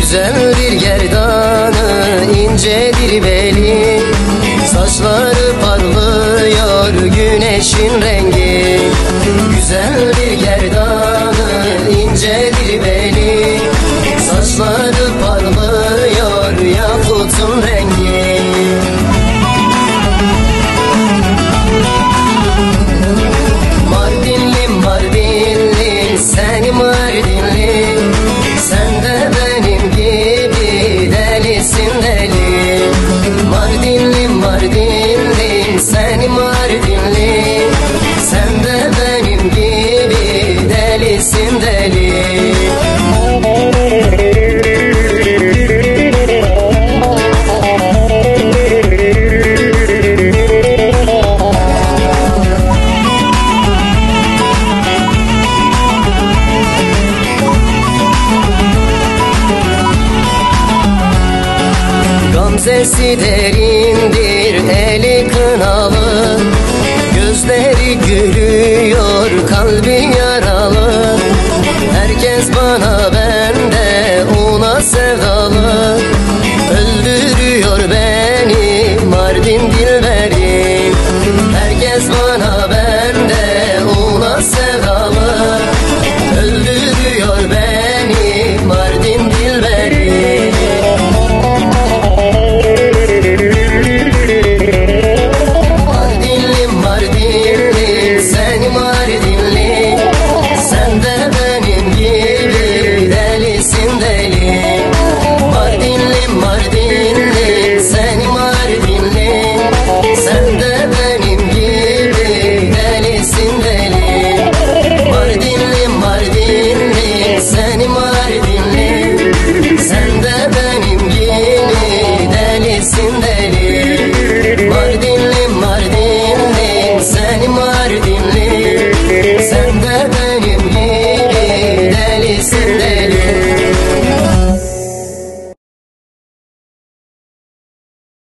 Güzeldir gerdanı, incedir beli, saçları parlıyor güneşin rengi. Güzeldir gerdanı, incedir beli, saçları parlıyor yakutun rengi. Mardinli Mardinli, seni Mardinli, sen de benim gibi delisin deli. Mardinli Mardinli, seni Mardinli, sen de benim gibi delisin deli. Gamzesi derindir, eli kınalı, gözleri gülüyor, kalbi